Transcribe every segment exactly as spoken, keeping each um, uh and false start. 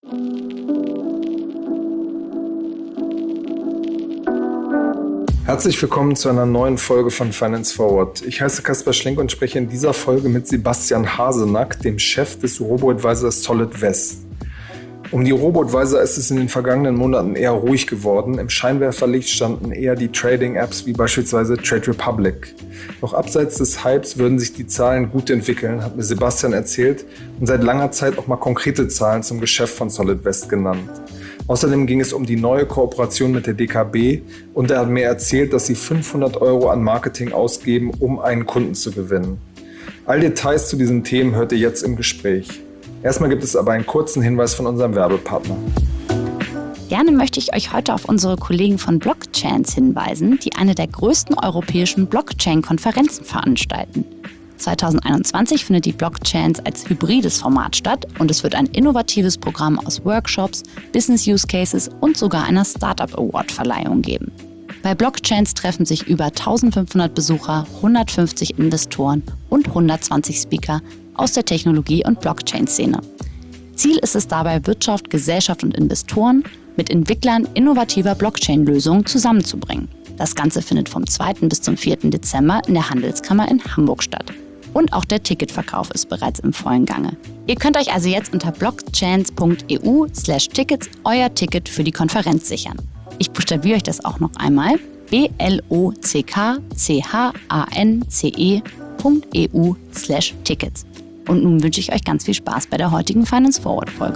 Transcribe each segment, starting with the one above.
Herzlich willkommen zu einer neuen Folge von Finance Forward. Ich heiße Kaspar Schlenk und spreche in dieser Folge mit Sebastian Hasenack, dem Chef des Robo-Advisors SolidVest. Um die Robo-Advisor ist es in den vergangenen Monaten eher ruhig geworden. Im Scheinwerferlicht standen eher die Trading-Apps wie beispielsweise Trade Republic. Doch abseits des Hypes würden sich die Zahlen gut entwickeln, hat mir Sebastian erzählt und seit langer Zeit auch mal konkrete Zahlen zum Geschäft von SolidVest genannt. Außerdem ging es um die neue Kooperation mit der D K B und er hat mir erzählt, dass sie fünfhundert Euro an Marketing ausgeben, um einen Kunden zu gewinnen. All Details zu diesen Themen hört ihr jetzt im Gespräch. Erstmal gibt es aber einen kurzen Hinweis von unserem Werbepartner. Gerne möchte ich euch heute auf unsere Kollegen von Blockchance hinweisen, die eine der größten europäischen Blockchain-Konferenzen veranstalten. zwanzig einundzwanzig findet die Blockchance als hybrides Format statt und es wird ein innovatives Programm aus Workshops, Business Use Cases und sogar einer Startup Award-Verleihung geben. Bei Blockchance treffen sich über eintausendfünfhundert Besucher, hundertfünfzig Investoren und hundertzwanzig Speaker aus der Technologie- und Blockchain-Szene. Ziel ist es dabei, Wirtschaft, Gesellschaft und Investoren mit Entwicklern innovativer Blockchain-Lösungen zusammenzubringen. Das Ganze findet vom zweiten bis zum vierten Dezember in der Handelskammer in Hamburg statt. Und auch der Ticketverkauf ist bereits im vollen Gange. Ihr könnt euch also jetzt unter blockchance.eu slash tickets euer Ticket für die Konferenz sichern. Ich buchstabiere euch das auch noch einmal. b l o c k c h a n c e punkt e u slash tickets. Und nun wünsche ich euch ganz viel Spaß bei der heutigen Finance Forward Folge.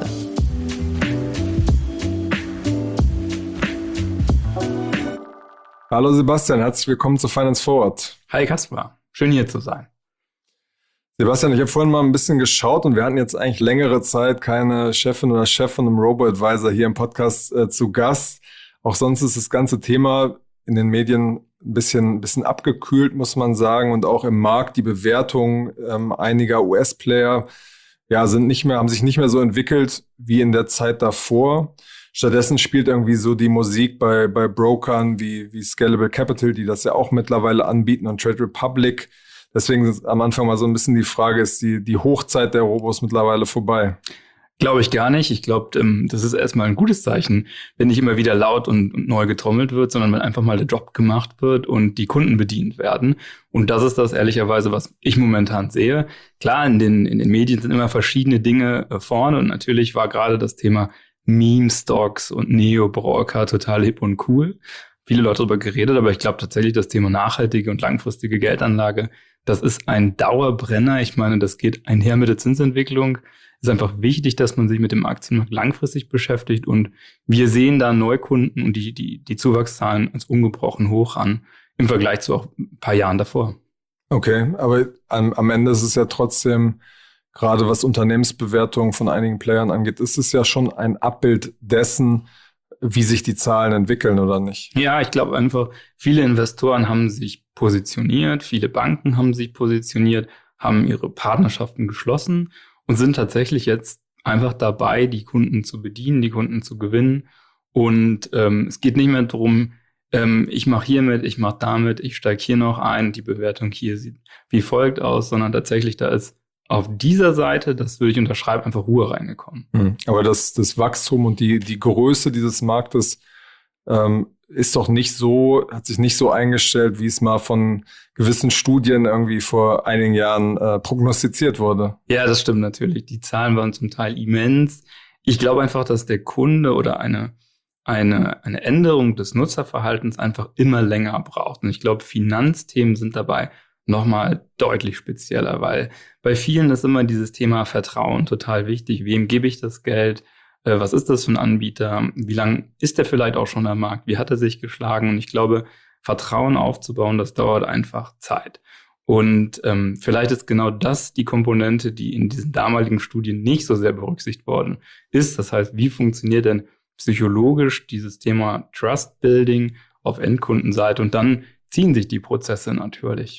Hallo Sebastian, herzlich willkommen zu Finance Forward. Hi Kaspar, schön hier zu sein. Sebastian, ich habe vorhin mal ein bisschen geschaut und wir hatten jetzt eigentlich längere Zeit keine Chefin oder Chef von einem Robo-Advisor hier im Podcast äh, zu Gast. Auch sonst ist das ganze Thema in den Medien ein bisschen, ein bisschen abgekühlt, muss man sagen. Und auch im Markt die Bewertungen ähm, einiger U S-Player ja, sind nicht mehr, haben sich nicht mehr so entwickelt wie in der Zeit davor. Stattdessen spielt irgendwie so die Musik bei, bei Brokern wie, wie Scalable Capital, die das ja auch mittlerweile anbieten, und Trade Republic. Deswegen ist am Anfang mal so ein bisschen die Frage, ist die, die Hochzeit der Robos mittlerweile vorbei? Glaube ich gar nicht. Ich glaube, das ist erstmal ein gutes Zeichen, wenn nicht immer wieder laut und, und neu getrommelt wird, sondern wenn einfach mal der Job gemacht wird und die Kunden bedient werden. Und das ist das ehrlicherweise, was ich momentan sehe. Klar, in den, in den Medien sind immer verschiedene Dinge vorne und natürlich war gerade das Thema Meme-Stocks und Neo-Broker total hip und cool. Viele Leute darüber geredet, aber ich glaube tatsächlich, das Thema nachhaltige und langfristige Geldanlage, das ist ein Dauerbrenner. Ich meine, das geht einher mit der Zinsentwicklung. Es ist einfach wichtig, dass man sich mit dem Aktienmarkt langfristig beschäftigt und wir sehen da Neukunden und die, die, die Zuwachszahlen als ungebrochen hoch an im Vergleich zu auch ein paar Jahren davor. Okay, aber am, am Ende ist es ja trotzdem, gerade was Unternehmensbewertungen von einigen Playern angeht, ist es ja schon ein Abbild dessen, wie sich die Zahlen entwickeln, oder nicht? Ja, ich glaube einfach, viele Investoren haben sich positioniert, viele Banken haben sich positioniert, haben ihre Partnerschaften geschlossen und sind tatsächlich jetzt einfach dabei, die Kunden zu bedienen, die Kunden zu gewinnen. Und ähm, es geht nicht mehr darum, ähm, ich mache hier mit, ich mache damit, ich steige hier noch ein, die Bewertung hier sieht wie folgt aus, sondern tatsächlich da ist auf dieser Seite, das würde ich unterschreiben, einfach Ruhe reingekommen. Hm. Aber das, das Wachstum und die, die Größe dieses Marktes ähm, ist doch nicht so, hat sich nicht so eingestellt, wie es mal von gewissen Studien irgendwie vor einigen Jahren äh, prognostiziert wurde. Ja, das stimmt natürlich. Die Zahlen waren zum Teil immens. Ich glaube einfach, dass der Kunde oder eine, eine, eine Änderung des Nutzerverhaltens einfach immer länger braucht. Und ich glaube, Finanzthemen sind dabei nochmal deutlich spezieller, weil bei vielen ist immer dieses Thema Vertrauen total wichtig. Wem gebe ich das Geld? Äh, was ist das für ein Anbieter? Wie lange ist der vielleicht auch schon am Markt? Wie hat er sich geschlagen? Und ich glaube, Vertrauen aufzubauen, das dauert einfach Zeit. Und ähm, vielleicht ist genau das die Komponente, die in diesen damaligen Studien nicht so sehr berücksichtigt worden ist. Das heißt, wie funktioniert denn psychologisch dieses Thema Trust Building auf Endkundenseite? Und dann ziehen sich die Prozesse natürlich.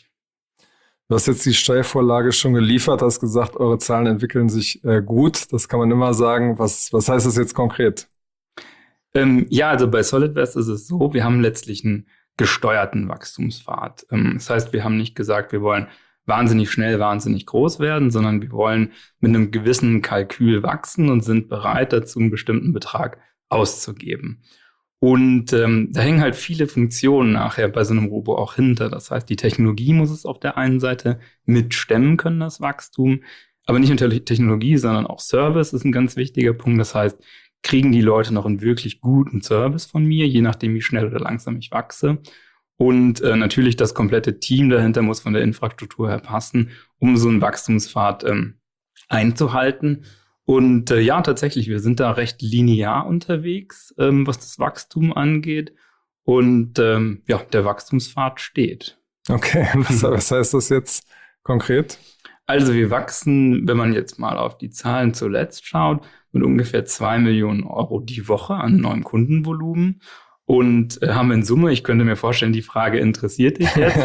Du hast jetzt die Steilvorlage schon geliefert, hast gesagt, eure Zahlen entwickeln sich äh, gut. Das kann man immer sagen. Was, was heißt das jetzt konkret? Ähm, ja, also bei SolidVest ist es so, wir haben letztlich einen gesteuerten Wachstumspfad. Ähm, das heißt, wir haben nicht gesagt, wir wollen wahnsinnig schnell, wahnsinnig groß werden, sondern wir wollen mit einem gewissen Kalkül wachsen und sind bereit dazu, einen bestimmten Betrag auszugeben. Und ähm, da hängen halt viele Funktionen nachher bei so einem Robo auch hinter. Das heißt, die Technologie muss es auf der einen Seite mitstemmen können, das Wachstum. Aber nicht nur Technologie, sondern auch Service ist ein ganz wichtiger Punkt. Das heißt, kriegen die Leute noch einen wirklich guten Service von mir, je nachdem, wie schnell oder langsam ich wachse. Und äh, natürlich das komplette Team dahinter muss von der Infrastruktur her passen, um so einen Wachstumspfad ähm, einzuhalten. Und äh, ja, tatsächlich, wir sind da recht linear unterwegs, ähm, was das Wachstum angeht. Und ähm, ja, der Wachstumspfad steht. Okay, was, was heißt das jetzt konkret? Also wir wachsen, wenn man jetzt mal auf die Zahlen zuletzt schaut, mit ungefähr zwei Millionen Euro die Woche an neuem Kundenvolumen. Und äh, haben in Summe, ich könnte mir vorstellen, die Frage interessiert dich jetzt,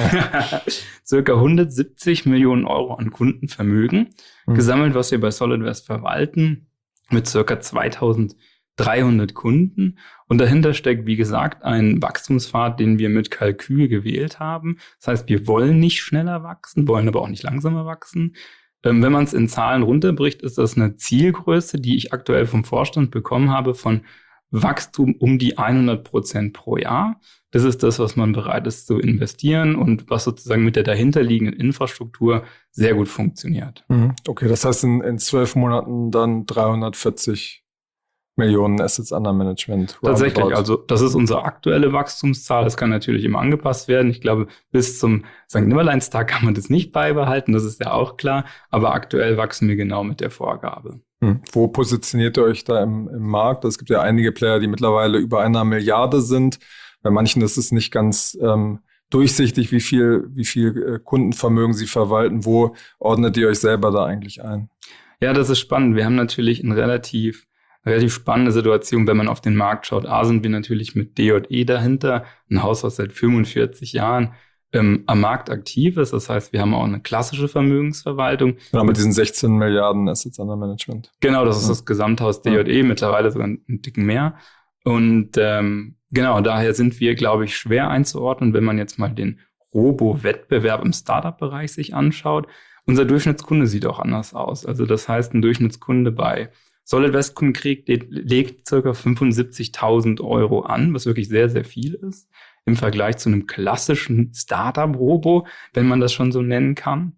circa hundertsiebzig Millionen Euro an Kundenvermögen mhm. gesammelt, was wir bei SolidVest verwalten, mit circa zweitausenddreihundert Kunden. Und dahinter steckt, wie gesagt, ein Wachstumspfad, den wir mit Kalkül gewählt haben. Das heißt, wir wollen nicht schneller wachsen, wollen aber auch nicht langsamer wachsen. Ähm, wenn man es in Zahlen runterbricht, ist das eine Zielgröße, die ich aktuell vom Vorstand bekommen habe, von Wachstum um die hundert Prozent pro Jahr. Das ist das, was man bereit ist zu investieren und was sozusagen mit der dahinterliegenden Infrastruktur sehr gut funktioniert. Okay, das heißt in, in zwölf Monaten dann dreihundertvierzig Millionen Assets under Management. Tatsächlich, roundabout. Also das ist unsere aktuelle Wachstumszahl. Das kann natürlich immer angepasst werden. Ich glaube, bis zum Sankt Nimmerleinstag kann man das nicht beibehalten, das ist ja auch klar. Aber aktuell wachsen wir genau mit der Vorgabe. Hm. Wo positioniert ihr euch da im, im Markt? Es gibt ja einige Player, die mittlerweile über einer Milliarde sind. Bei manchen ist es nicht ganz ähm, durchsichtig, wie viel, wie viel Kundenvermögen sie verwalten. Wo ordnet ihr euch selber da eigentlich ein? Ja, das ist spannend. Wir haben natürlich ein relativ relativ spannende Situation, wenn man auf den Markt schaut. A, sind wir natürlich mit D J E dahinter, ein Haus, was seit fünfundvierzig Jahren ähm, am Markt aktiv ist. Das heißt, wir haben auch eine klassische Vermögensverwaltung. Genau, mit diesen sechzehn Milliarden Assets under Management. Genau, das ist das Gesamthaus D J E, ja. Mittlerweile sogar einen Ticken mehr. Und ähm, genau, daher sind wir, glaube ich, schwer einzuordnen, wenn man jetzt mal den Robo-Wettbewerb im Startup-Bereich sich anschaut. Unser Durchschnittskunde sieht auch anders aus. Also das heißt, ein Durchschnittskunde bei SolidVest kriegt, legt ca. fünfundsiebzigtausend Euro an, was wirklich sehr, sehr viel ist, im Vergleich zu einem klassischen Startup-Robo, wenn man das schon so nennen kann.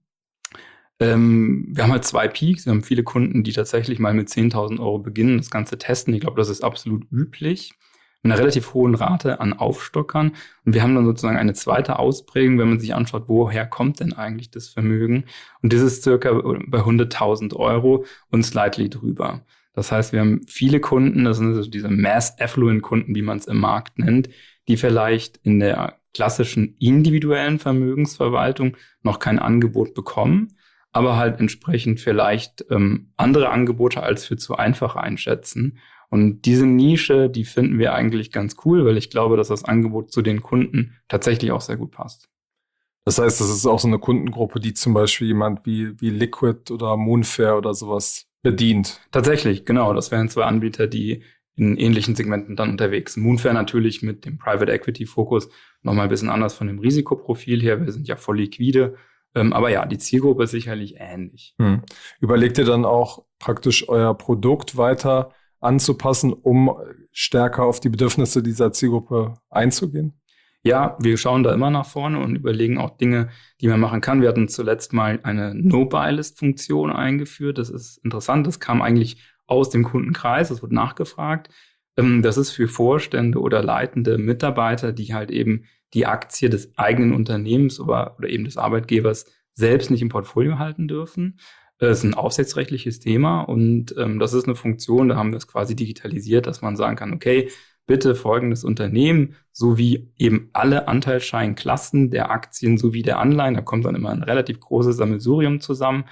Ähm, wir haben halt zwei Peaks, wir haben viele Kunden, die tatsächlich mal mit zehntausend Euro beginnen, das Ganze testen. Ich glaube, das ist absolut üblich, mit einer relativ hohen Rate an Aufstockern. Und wir haben dann sozusagen eine zweite Ausprägung, wenn man sich anschaut, woher kommt denn eigentlich das Vermögen? Und das ist circa bei hunderttausend Euro und slightly drüber. Das heißt, wir haben viele Kunden, das sind also diese Mass-Affluent-Kunden, wie man es im Markt nennt, die vielleicht in der klassischen individuellen Vermögensverwaltung noch kein Angebot bekommen, aber halt entsprechend vielleicht ähm, andere Angebote als für zu einfach einschätzen. Und diese Nische, die finden wir eigentlich ganz cool, weil ich glaube, dass das Angebot zu den Kunden tatsächlich auch sehr gut passt. Das heißt, das ist auch so eine Kundengruppe, die zum Beispiel jemand wie, wie Liquid oder Moonfair oder sowas bedient. Tatsächlich, genau. Das wären zwei Anbieter, die in ähnlichen Segmenten dann unterwegs sind. Moonfair natürlich mit dem Private Equity Fokus nochmal ein bisschen anders von dem Risikoprofil her. Wir sind ja voll liquide. Ähm, aber ja, die Zielgruppe ist sicherlich ähnlich. Hm. Überlegt ihr dann auch praktisch euer Produkt weiter anzupassen, um stärker auf die Bedürfnisse dieser Zielgruppe einzugehen? Ja, wir schauen da immer nach vorne und überlegen auch Dinge, die man machen kann. Wir hatten zuletzt mal eine No-Buy-List-Funktion eingeführt. Das ist interessant. Das kam eigentlich aus dem Kundenkreis. Das wurde nachgefragt. Das ist für Vorstände oder leitende Mitarbeiter, die halt eben die Aktie des eigenen Unternehmens oder, oder eben des Arbeitgebers selbst nicht im Portfolio halten dürfen. Das ist ein aufsichtsrechtliches Thema und ähm, das ist eine Funktion, da haben wir es quasi digitalisiert, dass man sagen kann, okay, bitte folgendes Unternehmen sowie eben alle Anteilsscheinklassen der Aktien sowie der Anleihen, da kommt dann immer ein relativ großes Sammelsurium zusammen,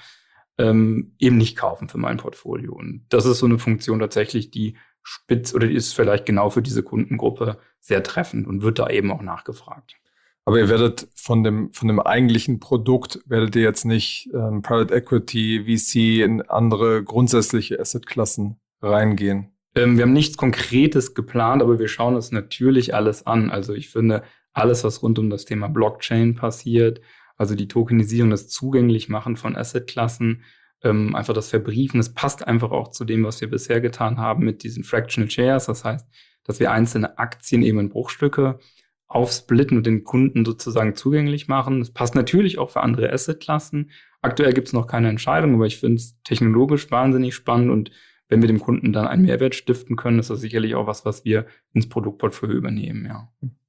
ähm, eben nicht kaufen für mein Portfolio. Und das ist so eine Funktion tatsächlich, die spitz oder die ist vielleicht genau für diese Kundengruppe sehr treffend und wird da eben auch nachgefragt. Aber ihr werdet von dem, von dem eigentlichen Produkt, werdet ihr jetzt nicht ähm, Private Equity, V C in andere grundsätzliche Assetklassen reingehen? Ähm, wir haben nichts Konkretes geplant, aber wir schauen uns natürlich alles an. Also ich finde, alles, was rund um das Thema Blockchain passiert, Also die Tokenisierung, das Zugänglichmachen von Assetklassen, ähm, einfach das Verbriefen, das passt einfach auch zu dem, was wir bisher getan haben mit diesen Fractional Shares. Das heißt, dass wir einzelne Aktien eben in Bruchstücke aufsplitten und den Kunden sozusagen zugänglich machen. Das passt natürlich auch für andere Assetklassen. Aktuell gibt es noch keine Entscheidung, aber ich finde es technologisch wahnsinnig spannend und wenn wir dem Kunden dann einen Mehrwert stiften können, ist das sicherlich auch was, was wir ins Produktportfolio übernehmen, ja.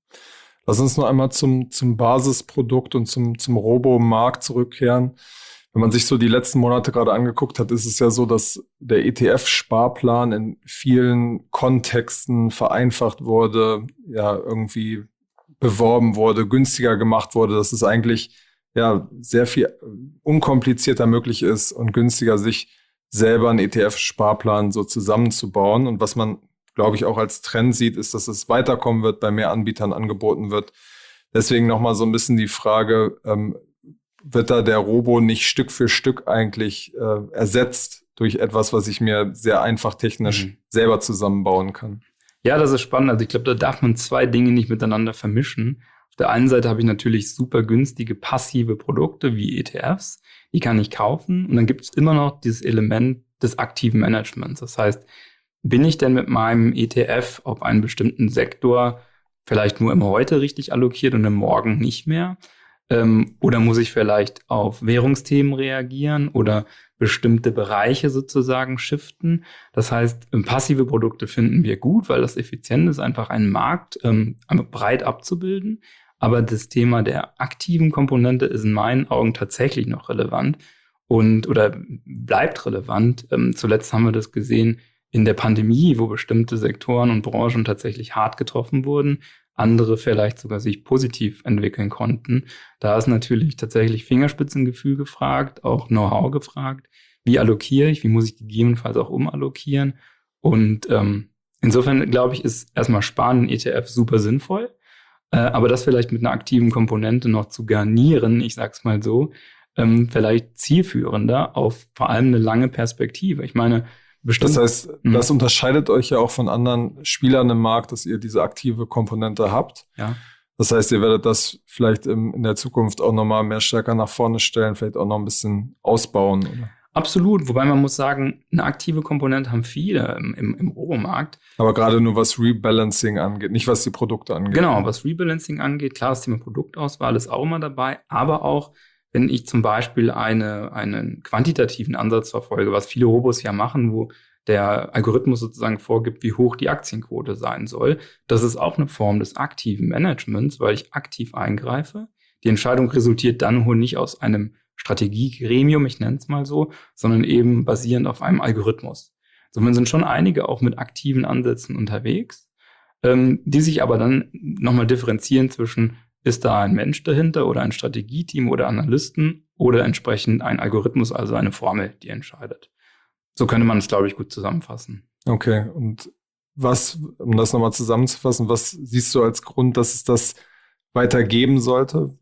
Lass uns noch einmal zum, zum Basisprodukt und zum, zum Robo-Markt zurückkehren. Wenn man sich so die letzten Monate gerade angeguckt hat, ist es ja so, dass der E T F-Sparplan in vielen Kontexten vereinfacht wurde, ja, irgendwie beworben wurde, günstiger gemacht wurde, dass es eigentlich ja sehr viel unkomplizierter möglich ist und günstiger, sich selber einen E T F-Sparplan so zusammenzubauen. Und was man, glaube ich, auch als Trend sieht, ist, dass es weiterkommen wird, bei mehr Anbietern angeboten wird. Deswegen nochmal so ein bisschen die Frage, ähm, wird da der Robo nicht Stück für Stück eigentlich äh, ersetzt durch etwas, was ich mir sehr einfach technisch mhm. selber zusammenbauen kann? Ja, das ist spannend. Also ich glaube, da darf man zwei Dinge nicht miteinander vermischen. Auf der einen Seite habe ich natürlich super günstige passive Produkte wie E T Fs, die kann ich kaufen. Und dann gibt es immer noch dieses Element des aktiven Managements. Das heißt, bin ich denn mit meinem E T F auf einen bestimmten Sektor vielleicht nur im Heute richtig allokiert und im Morgen nicht mehr? Ähm, oder muss ich vielleicht auf Währungsthemen reagieren oder bestimmte Bereiche sozusagen shiften? Das heißt, passive Produkte finden wir gut, weil das effizient ist, einfach einen Markt ähm, breit abzubilden. Aber das Thema der aktiven Komponente ist in meinen Augen tatsächlich noch relevant und oder bleibt relevant. Ähm, zuletzt haben wir das gesehen in der Pandemie, wo bestimmte Sektoren und Branchen tatsächlich hart getroffen wurden, andere vielleicht sogar sich positiv entwickeln konnten. Da ist natürlich tatsächlich Fingerspitzengefühl gefragt, auch Know-how gefragt. Wie allokiere ich? Wie muss ich gegebenenfalls auch umallokieren? Und ähm, insofern, glaube ich, ist erstmal Sparen in E T F super sinnvoll. Äh, aber das vielleicht mit einer aktiven Komponente noch zu garnieren, ich sag's mal so, ähm, vielleicht zielführender auf vor allem eine lange Perspektive. Ich meine, bestimmt. Das heißt, das unterscheidet euch ja auch von anderen Spielern im Markt, dass ihr diese aktive Komponente habt. Ja. Das heißt, ihr werdet das vielleicht im, in der Zukunft auch nochmal mehr stärker nach vorne stellen, vielleicht auch noch ein bisschen ausbauen, oder? Absolut, wobei man muss sagen, eine aktive Komponente haben viele im, im, im Robo-Markt. Aber gerade nur was Rebalancing angeht, nicht was die Produkte angeht. Genau, was Rebalancing angeht, klar, das Thema Produktauswahl ist auch immer dabei, aber auch, wenn ich zum Beispiel eine, einen quantitativen Ansatz verfolge, was viele Robos ja machen, wo der Algorithmus sozusagen vorgibt, wie hoch die Aktienquote sein soll, das ist auch eine Form des aktiven Managements, weil ich aktiv eingreife. Die Entscheidung resultiert dann wohl nicht aus einem Strategiegremium, ich nenne es mal so, sondern eben basierend auf einem Algorithmus. Somit sind schon einige auch mit aktiven Ansätzen unterwegs, ähm, die sich aber dann nochmal differenzieren zwischen, ist da ein Mensch dahinter oder ein Strategieteam oder Analysten oder entsprechend ein Algorithmus, also eine Formel, die entscheidet. So könnte man es, glaube ich, gut zusammenfassen. Okay, und was, um das nochmal zusammenzufassen, was siehst du als Grund, dass es das weitergeben sollte?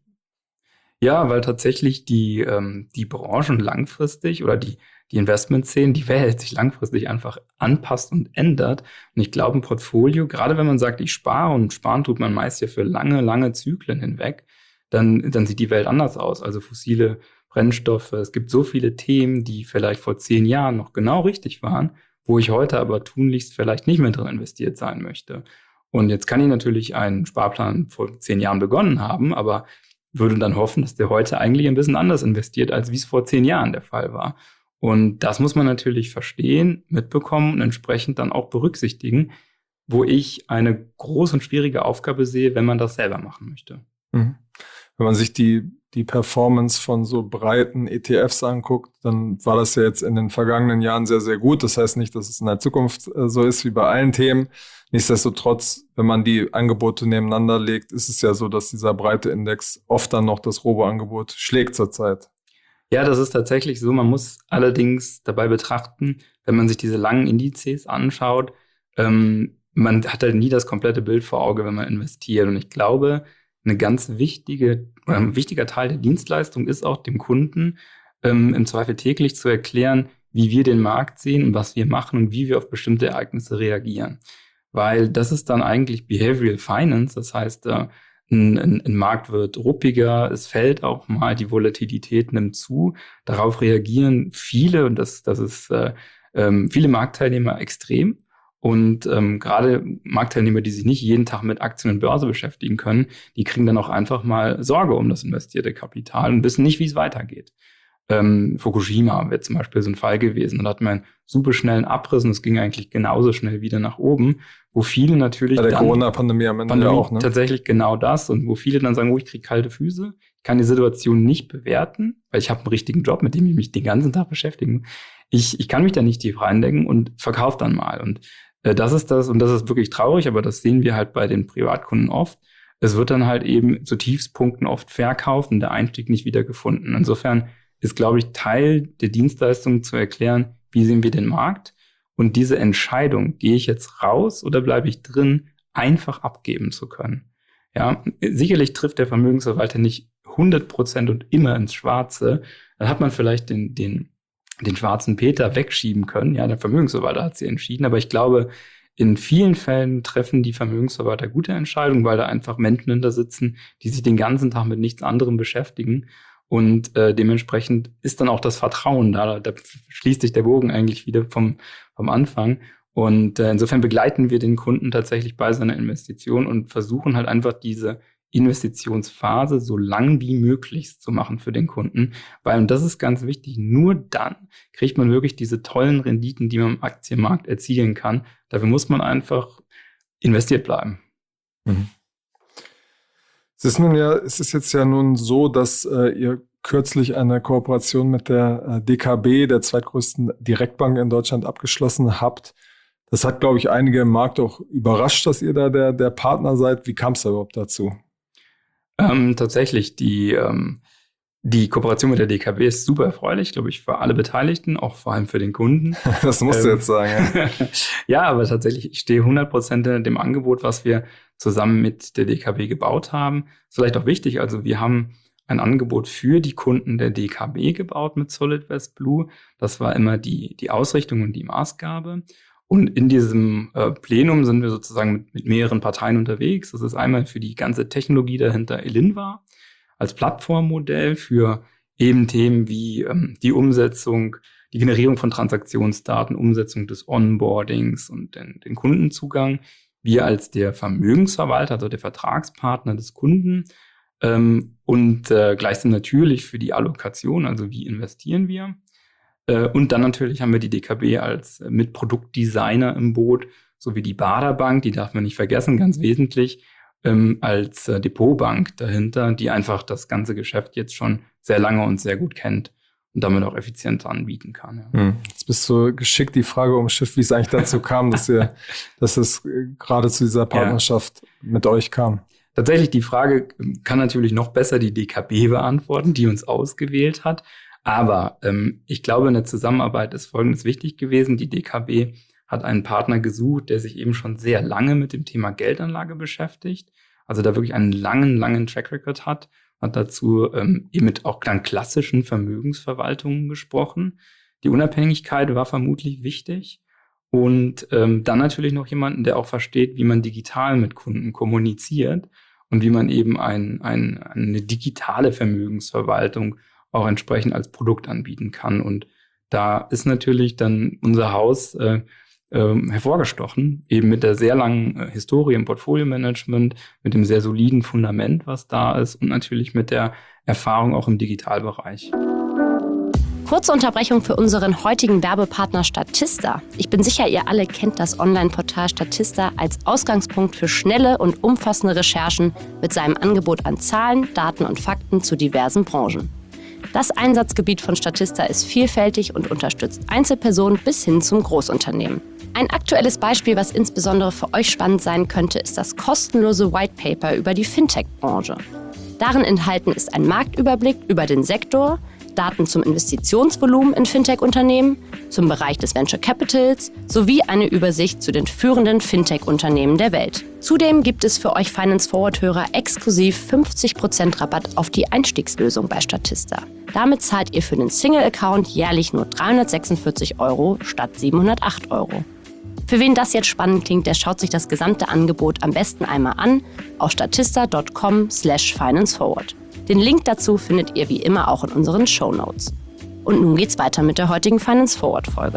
Ja, weil tatsächlich die, ähm, die Branchen langfristig oder die, die Investmentszenen, die Welt sich langfristig einfach anpasst und ändert. Und ich glaube, ein Portfolio, gerade wenn man sagt, ich spare, und sparen tut man meist ja für lange, lange Zyklen hinweg, dann, dann sieht die Welt anders aus. Also fossile Brennstoffe, es gibt so viele Themen, die vielleicht vor zehn Jahren noch genau richtig waren, wo ich heute aber tunlichst vielleicht nicht mehr drin investiert sein möchte. Und jetzt kann ich natürlich einen Sparplan vor zehn Jahren begonnen haben, aber würde dann hoffen, dass der heute eigentlich ein bisschen anders investiert, als wie es vor zehn Jahren der Fall war. Und das muss man natürlich verstehen, mitbekommen und entsprechend dann auch berücksichtigen, wo ich eine große und schwierige Aufgabe sehe, wenn man das selber machen möchte. Mhm. Wenn man sich die, die Performance von so breiten E T Fs anguckt, dann war das ja jetzt in den vergangenen Jahren sehr, sehr gut. Das heißt nicht, dass es in der Zukunft äh, so ist wie bei allen Themen. Nichtsdestotrotz, wenn man die Angebote nebeneinander legt, ist es ja so, dass dieser breite Index oft dann noch das Robo-Angebot schlägt zurzeit. Ja, das ist tatsächlich so. Man muss allerdings dabei betrachten, wenn man sich diese langen Indizes anschaut, ähm, man hat halt nie das komplette Bild vor Auge, wenn man investiert. Und ich glaube, eine ganz wichtige, oder ein wichtiger Teil der Dienstleistung ist auch dem Kunden ähm, im Zweifel täglich zu erklären, wie wir den Markt sehen und was wir machen und wie wir auf bestimmte Ereignisse reagieren. Weil das ist dann eigentlich Behavioral Finance, das heißt, äh, ein, ein, ein Markt wird ruppiger, es fällt auch mal, die Volatilität nimmt zu. Darauf reagieren viele, und das, das ist äh, ähm, viele Marktteilnehmer extrem. Und ähm, gerade Marktteilnehmer, die sich nicht jeden Tag mit Aktien und Börse beschäftigen können, die kriegen dann auch einfach mal Sorge um das investierte Kapital und wissen nicht, wie es weitergeht. Ähm, Fukushima wäre zum Beispiel so ein Fall gewesen. Und da hat man einen super schnellen Abriss und es ging eigentlich genauso schnell wieder nach oben, wo viele natürlich bei der dann, Corona-Pandemie am Ende Pandemie ja auch, ne? Tatsächlich genau das, und wo viele dann sagen, oh, ich kriege kalte Füße, ich kann die Situation nicht bewerten, weil ich habe einen richtigen Job, mit dem ich mich den ganzen Tag beschäftigen muss. Ich, ich kann mich da nicht tief reindenken und verkaufe dann mal. Und äh, das ist das, und das ist wirklich traurig, aber das sehen wir halt bei den Privatkunden oft. Es wird dann halt eben zu Tiefspunkten oft verkauft und der Einstieg nicht wieder gefunden. Insofern ist, glaube ich, Teil der Dienstleistung zu erklären, wie sehen wir den Markt, und diese Entscheidung, gehe ich jetzt raus oder bleibe ich drin, einfach abgeben zu können. Ja, sicherlich trifft der Vermögensverwalter nicht hundert Prozent und immer ins Schwarze. Dann hat man vielleicht den, den, den schwarzen Peter wegschieben können. Ja, der Vermögensverwalter hat sie entschieden, aber ich glaube, in vielen Fällen treffen die Vermögensverwalter gute Entscheidungen, weil da einfach Menschen hinter sitzen, die sich den ganzen Tag mit nichts anderem beschäftigen. Und äh, dementsprechend ist dann auch das Vertrauen da. Da schließt sich der Bogen eigentlich wieder vom, vom Anfang. Und äh, insofern begleiten wir den Kunden tatsächlich bei seiner Investition und versuchen halt einfach diese Investitionsphase so lang wie möglich zu machen für den Kunden. Weil, und das ist ganz wichtig, nur dann kriegt man wirklich diese tollen Renditen, die man im Aktienmarkt erzielen kann. Dafür muss man einfach investiert bleiben. Mhm. Es ist nun ja, es ist jetzt ja nun so, dass äh, ihr kürzlich eine Kooperation mit der äh, D K B, der zweitgrößten Direktbank in Deutschland, abgeschlossen habt. Das hat, glaube ich, einige im Markt auch überrascht, dass ihr da der, der Partner seid. Wie kam es da überhaupt dazu? Ähm, tatsächlich, die, ähm, die Kooperation mit der D K B ist super erfreulich, glaube ich, für alle Beteiligten, auch vor allem für den Kunden. Das musst ähm, du jetzt sagen. Ja, ja, aber tatsächlich, ich stehe hundert Prozent in dem Angebot, was wir zusammen mit der D K B gebaut haben. Ist vielleicht auch wichtig, also wir haben ein Angebot für die Kunden der D K B gebaut mit Solid West Blue. Das war immer die, die Ausrichtung und die Maßgabe. Und in diesem äh, Plenum sind wir sozusagen mit, mit mehreren Parteien unterwegs. Das ist einmal für die ganze Technologie dahinter Elinva als Plattformmodell für eben Themen wie ähm, die Umsetzung, die Generierung von Transaktionsdaten, Umsetzung des Onboardings und den, den Kundenzugang. Wir als der Vermögensverwalter, also der Vertragspartner des Kunden, ähm, und äh, gleichsam natürlich für die Allokation, also wie investieren wir. Äh, und dann natürlich haben wir die D K B als äh, Mitproduktdesigner im Boot, sowie die Baader Bank, die darf man nicht vergessen, ganz wesentlich, ähm, als äh, Depotbank dahinter, die einfach das ganze Geschäft jetzt schon sehr lange und sehr gut kennt und damit auch effizienter anbieten kann. Ja. Hm. Jetzt bist du geschickt die Frage umschifft, wie es eigentlich dazu kam, dass ihr, dass es gerade zu dieser Partnerschaft ja. mit euch kam. Tatsächlich, die Frage kann natürlich noch besser die D K B beantworten, die uns ausgewählt hat. Aber ähm, ich glaube, in der Zusammenarbeit ist Folgendes wichtig gewesen. Die D K B hat einen Partner gesucht, der sich eben schon sehr lange mit dem Thema Geldanlage beschäftigt. Also da wirklich einen langen, langen Track Record hat. Hat dazu ähm, eben mit auch dann klassischen Vermögensverwaltungen gesprochen. Die Unabhängigkeit war vermutlich wichtig. Und ähm, dann natürlich noch jemanden, der auch versteht, wie man digital mit Kunden kommuniziert und wie man eben ein, ein, eine digitale Vermögensverwaltung auch entsprechend als Produkt anbieten kann. Und da ist natürlich dann unser Haus äh, äh, hervorgestochen, eben mit der sehr langen äh, Historie im Portfolio-Management, mit dem sehr soliden Fundament, was da ist und natürlich mit der Erfahrung auch im Digitalbereich. Kurze Unterbrechung für unseren heutigen Werbepartner Statista. Ich bin sicher, ihr alle kennt das Online-Portal Statista als Ausgangspunkt für schnelle und umfassende Recherchen mit seinem Angebot an Zahlen, Daten und Fakten zu diversen Branchen. Das Einsatzgebiet von Statista ist vielfältig und unterstützt Einzelpersonen bis hin zum Großunternehmen. Ein aktuelles Beispiel, was insbesondere für euch spannend sein könnte, ist das kostenlose White Paper über die Fintech-Branche. Darin enthalten ist ein Marktüberblick über den Sektor, Daten zum Investitionsvolumen in Fintech-Unternehmen, zum Bereich des Venture Capitals sowie eine Übersicht zu den führenden Fintech-Unternehmen der Welt. Zudem gibt es für euch Finance Forward-Hörer exklusiv fünfzig Prozent Rabatt auf die Einstiegslösung bei Statista. Damit zahlt ihr für den Single-Account jährlich nur dreihundertsechsundvierzig Euro statt siebenhundertacht Euro. Für wen das jetzt spannend klingt, der schaut sich das gesamte Angebot am besten einmal an auf statista punkt com slash financeforward. Den Link dazu findet ihr wie immer auch in unseren Shownotes. Und nun geht's weiter mit der heutigen Finance Forward Folge.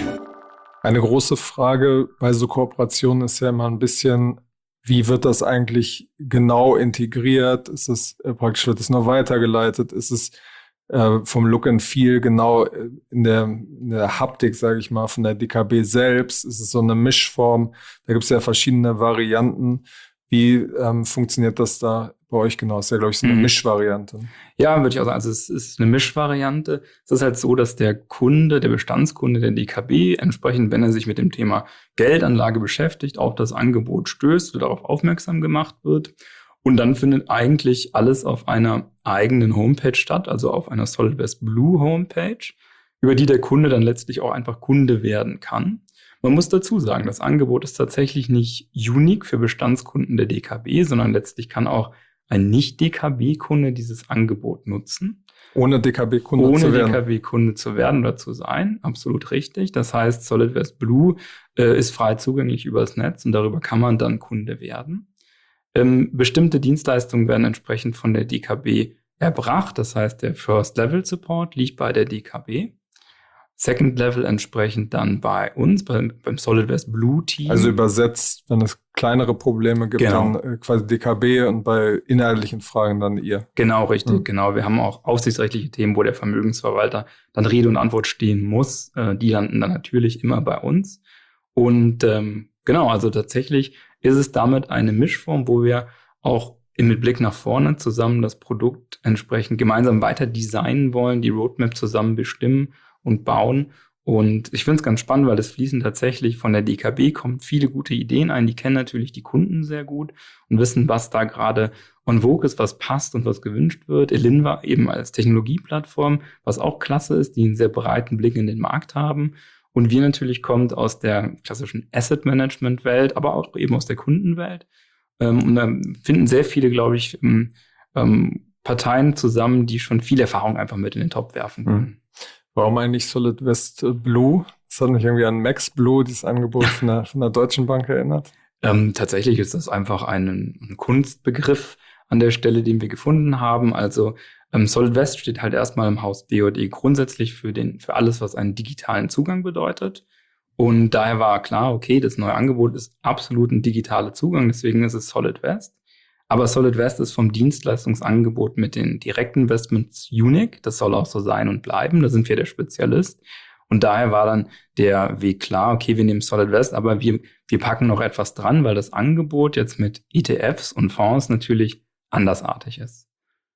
Eine große Frage bei so Kooperationen ist ja immer ein bisschen, wie wird das eigentlich genau integriert? Ist es äh, praktisch, wird es nur weitergeleitet? Ist es äh, vom Look and Feel genau in der, in der Haptik, sage ich mal, von der D K B selbst? Ist es so eine Mischform? Da gibt es ja verschiedene Varianten. Wie ähm, funktioniert das da bei euch genau? Das ist ja, glaube ich, so eine mhm. Mischvariante. Ja, würde ich auch sagen. Also es ist eine Mischvariante. Es ist halt so, dass der Kunde, der Bestandskunde der D K B, entsprechend, wenn er sich mit dem Thema Geldanlage beschäftigt, auf das Angebot stößt oder darauf aufmerksam gemacht wird. Und dann findet eigentlich alles auf einer eigenen Homepage statt, also auf einer SolidWest Blue Homepage, über die der Kunde dann letztlich auch einfach Kunde werden kann. Man muss dazu sagen, das Angebot ist tatsächlich nicht unique für Bestandskunden der D K B, sondern letztlich kann auch ein Nicht-D K B-Kunde dieses Angebot nutzen. Ohne D K B-Kunde zu werden. Ohne D K B-Kunde zu werden oder zu sein, absolut richtig. Das heißt, SolidWest Blue äh, ist frei zugänglich übers Netz und darüber kann man dann Kunde werden. Ähm, bestimmte Dienstleistungen werden entsprechend von der D K B erbracht. Das heißt, der First-Level-Support liegt bei der D K B. Second Level entsprechend dann bei uns, bei, beim SolidWest Blue Team. Also übersetzt, wenn es kleinere Probleme gibt, genau. dann äh, quasi D K B und bei inhaltlichen Fragen dann ihr. Genau, richtig, mhm. genau. Wir haben auch aufsichtsrechtliche Themen, wo der Vermögensverwalter dann Rede und Antwort stehen muss. Äh, die landen dann natürlich immer bei uns. Und ähm, genau, also tatsächlich ist es damit eine Mischform, wo wir auch mit Blick nach vorne zusammen das Produkt entsprechend gemeinsam weiter designen wollen, die Roadmap zusammen bestimmen und bauen. Und ich finde es ganz spannend, weil es fließen tatsächlich von der D K B, kommen viele gute Ideen ein. Die kennen natürlich die Kunden sehr gut und wissen, was da gerade on vogue ist, was passt und was gewünscht wird. Elinva eben als Technologieplattform, was auch klasse ist, die einen sehr breiten Blick in den Markt haben. Und wir natürlich kommt aus der klassischen Asset-Management-Welt, aber auch eben aus der Kundenwelt. Und da finden sehr viele, glaube ich, Parteien zusammen, die schon viel Erfahrung einfach mit in den Topf werfen können. Mhm. Warum eigentlich SolidWest Blue? Das hat mich irgendwie an Max Blue, dieses Angebot von der, von der Deutschen Bank erinnert. Ähm, tatsächlich ist das einfach ein, ein Kunstbegriff an der Stelle, den wir gefunden haben. Also ähm, SolidWest steht halt erstmal im Haus B O D grundsätzlich für, den, für alles, was einen digitalen Zugang bedeutet. Und daher war klar, okay, das neue Angebot ist absolut ein digitaler Zugang, deswegen ist es SolidWest. Aber SolidWest ist vom Dienstleistungsangebot mit den Direktinvestments unique. Das soll auch so sein und bleiben. Da sind wir der Spezialist. Und daher war dann der Weg klar, okay, wir nehmen SolidWest, aber wir, wir packen noch etwas dran, weil das Angebot jetzt mit E T Fs und Fonds natürlich andersartig ist.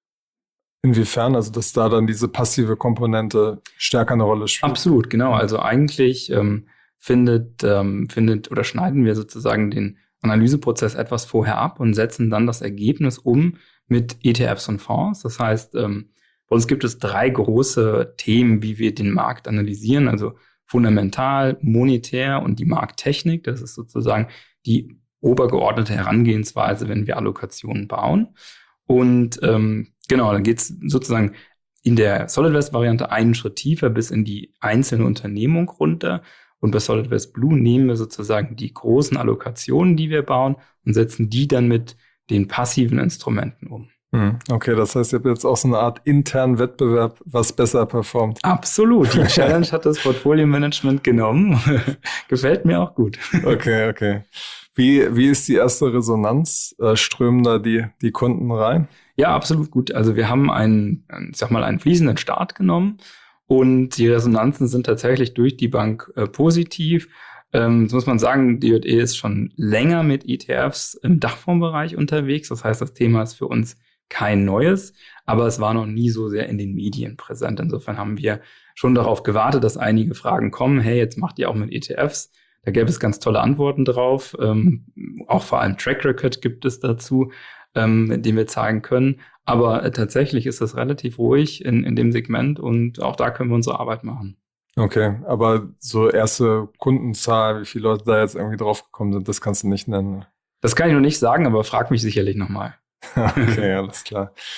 Inwiefern? Also, dass da dann diese passive Komponente stärker eine Rolle spielt? Absolut, genau. Also eigentlich ähm, findet, ähm, findet oder schneiden wir sozusagen den Analyseprozess etwas vorher ab und setzen dann das Ergebnis um mit E T Fs und Fonds. Das heißt, ähm, bei uns gibt es drei große Themen, wie wir den Markt analysieren. Also fundamental, monetär und die Markttechnik. Das ist sozusagen die obergeordnete Herangehensweise, wenn wir Allokationen bauen. Und ähm, genau, dann geht es sozusagen in der SolidWest-Variante einen Schritt tiefer bis in die einzelne Unternehmung runter. Und bei SolidWest Blue nehmen wir sozusagen die großen Allokationen, die wir bauen, und setzen die dann mit den passiven Instrumenten um. Okay, das heißt, ihr habt jetzt auch so eine Art internen Wettbewerb, was besser performt. Absolut. Die Challenge hat das Portfolio-Management genommen. Gefällt mir auch gut. Okay, okay. Wie, wie ist die erste Resonanz? Äh, strömen da die, die Kunden rein? Ja, absolut gut. Also wir haben einen, ich sag mal, einen fließenden Start genommen. Und die Resonanzen sind tatsächlich durch die Bank äh, positiv. Ähm, das muss man sagen, die D J E ist schon länger mit E T Fs im Dachfondsbereich unterwegs. Das heißt, das Thema ist für uns kein neues, aber es war noch nie so sehr in den Medien präsent. Insofern haben wir schon darauf gewartet, dass einige Fragen kommen. Hey, jetzt macht ihr auch mit E T Fs. Da gäbe es ganz tolle Antworten drauf. Ähm, auch vor allem Track Record gibt es dazu, ähm, den wir zeigen können. Aber äh, tatsächlich ist das relativ ruhig in, in dem Segment und auch da können wir unsere Arbeit machen. Okay, aber so erste Kundenzahl, wie viele Leute da jetzt irgendwie drauf gekommen sind, das kannst du nicht nennen. Das kann ich noch nicht sagen, aber frag mich sicherlich nochmal. Okay, alles klar.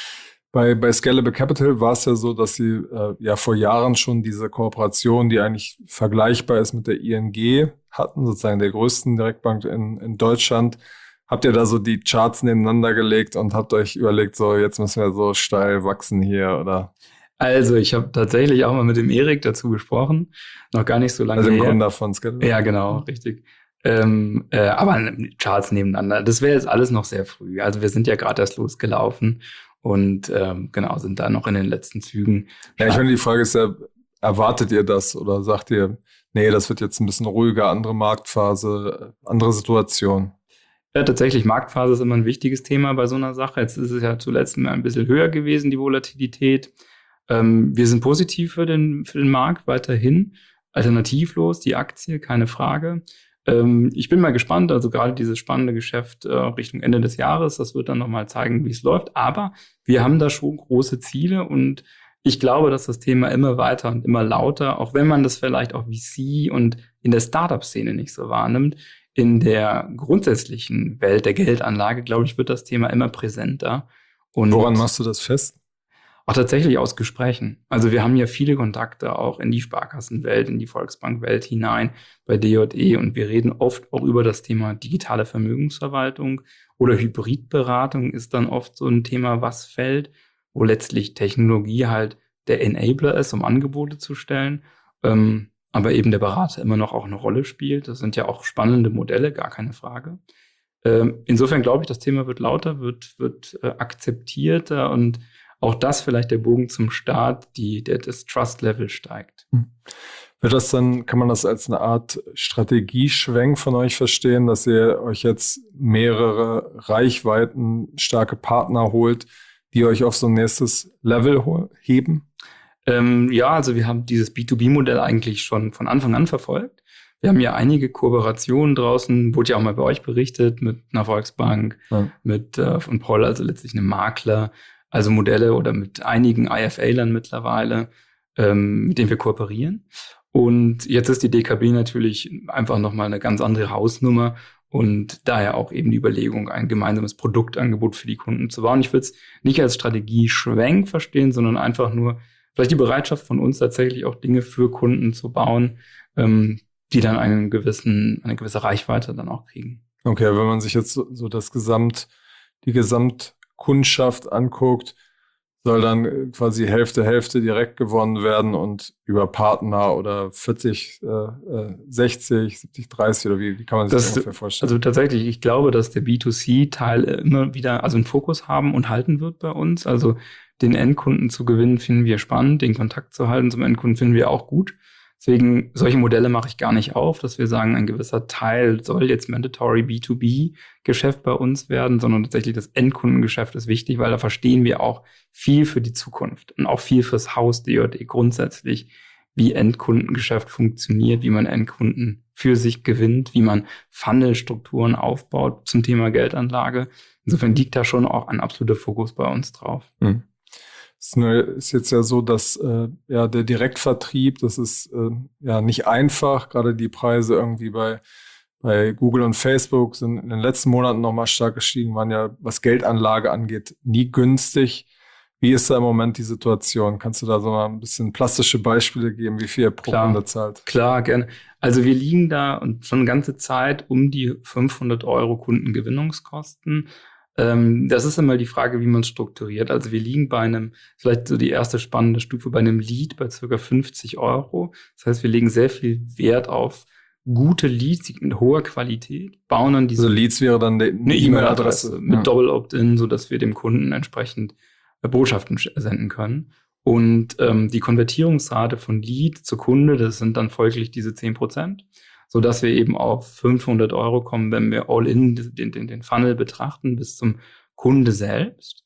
Bei, bei Scalable Capital war es ja so, dass sie äh, ja vor Jahren schon diese Kooperation, die eigentlich vergleichbar ist mit der I N G, hatten, sozusagen der größten Direktbank in, in Deutschland. Habt ihr da so die Charts nebeneinander gelegt und habt euch überlegt, so jetzt müssen wir so steil wachsen hier, oder? Also ich habe tatsächlich auch mal mit dem Erik dazu gesprochen, noch gar nicht so lange Also her. im Gründer von Scalable. Ja, genau, richtig. Ähm, äh, aber Charts nebeneinander, das wäre jetzt alles noch sehr früh. Also wir sind ja gerade erst losgelaufen und ähm, genau, sind da noch in den letzten Zügen. Ja, ich meine, die Frage ist ja, erwartet ihr das oder sagt ihr, nee, das wird jetzt ein bisschen ruhiger, andere Marktphase, andere Situation? Ja, tatsächlich, Marktphase ist immer ein wichtiges Thema bei so einer Sache. Jetzt ist es ja zuletzt mal ein bisschen höher gewesen, die Volatilität. Ähm, wir sind positiv für den, für den Markt weiterhin. Alternativlos, die Aktie, keine Frage. Ähm, ich bin mal gespannt, also gerade dieses spannende Geschäft äh, Richtung Ende des Jahres, das wird dann nochmal zeigen, wie es läuft. Aber wir haben da schon große Ziele und ich glaube, dass das Thema immer weiter und immer lauter, auch wenn man das vielleicht auch V C und in der Startup-Szene nicht so wahrnimmt, in der grundsätzlichen Welt der Geldanlage, glaube ich, wird das Thema immer präsenter. Und woran machst du das fest? Auch tatsächlich aus Gesprächen. Also wir haben ja viele Kontakte auch in die Sparkassenwelt, in die Volksbankwelt hinein, bei D J E, und wir reden oft auch über das Thema digitale Vermögensverwaltung oder Hybridberatung ist dann oft so ein Thema, was fällt, wo letztlich Technologie halt der Enabler ist, um Angebote zu stellen, ähm, aber eben der Berater immer noch auch eine Rolle spielt. Das sind ja auch spannende Modelle, gar keine Frage. Ähm, insofern glaube ich, das Thema wird lauter, wird, wird äh, akzeptierter und auch das vielleicht der Bogen zum Start, die, der, das Trust-Level steigt. Hm. Wird das dann, kann man das als eine Art Strategieschwenk von euch verstehen, dass ihr euch jetzt mehrere Reichweiten starke Partner holt, die euch auf so ein nächstes Level heben? Ähm, ja, also wir haben dieses B zwei B-Modell eigentlich schon von Anfang an verfolgt. Wir haben ja einige Kooperationen draußen, wurde ja auch mal bei euch berichtet, mit einer Volksbank, ja. mit äh, von Paul, also letztlich einem Makler, also Modelle oder mit einigen I F A-Lern mittlerweile, ähm, mit denen wir kooperieren. Und jetzt ist die D K B natürlich einfach nochmal eine ganz andere Hausnummer und daher auch eben die Überlegung, ein gemeinsames Produktangebot für die Kunden zu bauen. Ich würde es nicht als Strategieschwenk verstehen, sondern einfach nur vielleicht die Bereitschaft von uns tatsächlich auch Dinge für Kunden zu bauen, ähm, die dann einen gewissen, eine gewisse Reichweite dann auch kriegen. Okay, wenn man sich jetzt so, so das Gesamt, die Gesamtkundschaft anguckt, soll dann quasi Hälfte, Hälfte direkt gewonnen werden und über Partner oder vierzig, äh, sechzig, siebzig, dreißig oder wie, wie kann man sich das, das ungefähr vorstellen? Also tatsächlich, ich glaube, dass der B zwei C-Teil immer wieder also einen Fokus haben und halten wird bei uns. Also den Endkunden zu gewinnen, finden wir spannend, den Kontakt zu halten zum Endkunden finden wir auch gut. Deswegen, solche Modelle mache ich gar nicht auf, dass wir sagen, ein gewisser Teil soll jetzt Mandatory B zwei B-Geschäft bei uns werden, sondern tatsächlich das Endkundengeschäft ist wichtig, weil da verstehen wir auch viel für die Zukunft und auch viel fürs Haus D J E grundsätzlich, wie Endkundengeschäft funktioniert, wie man Endkunden für sich gewinnt, wie man Funnelstrukturen aufbaut zum Thema Geldanlage. Insofern liegt da schon auch ein absoluter Fokus bei uns drauf. Mhm. Es ist jetzt ja so, dass äh, ja der Direktvertrieb, das ist äh, ja nicht einfach. Gerade die Preise irgendwie bei bei Google und Facebook sind in den letzten Monaten nochmal stark gestiegen, waren ja, was Geldanlage angeht, nie günstig. Wie ist da im Moment die Situation? Kannst du da so mal ein bisschen plastische Beispiele geben, wie viel ihr pro Kunde zahlt? Klar, gerne. Also wir liegen da und schon eine ganze Zeit um die fünfhundert Euro Kundengewinnungskosten. Das ist immer die Frage, wie man es strukturiert. Also wir liegen bei einem, vielleicht so die erste spannende Stufe, bei einem Lead bei circa fünfzig Euro. Das heißt, wir legen sehr viel Wert auf gute Leads mit hoher Qualität, bauen dann diese... Also Leads wäre dann eine E-Mail-Adresse mit ja. Double Opt-in, sodass wir dem Kunden entsprechend Botschaften senden können. Und ähm, die Konvertierungsrate von Lead zu Kunde, das sind dann folglich diese zehn Prozent. Sodass wir eben auf fünfhundert Euro kommen, wenn wir all-in den, den, den Funnel betrachten bis zum Kunde selbst.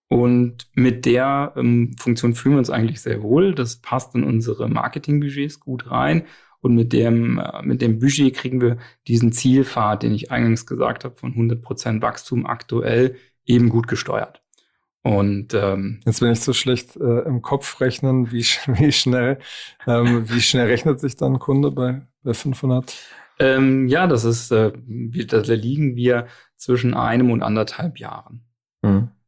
Und mit der ähm, Funktion fühlen wir uns eigentlich sehr wohl. Das passt in unsere Marketingbudgets gut rein. Und mit dem, äh, mit dem Budget kriegen wir diesen Zielpfad, den ich eingangs gesagt habe, von hundert Prozent Wachstum aktuell eben gut gesteuert. Und ähm, jetzt bin ich so schlecht äh, im Kopf rechnen, wie, wie schnell ähm, wie schnell rechnet sich dann ein Kunde bei, bei fünfhundert? Ähm, ja, das ist, äh, da liegen wir zwischen einem und anderthalb Jahren. Mhm.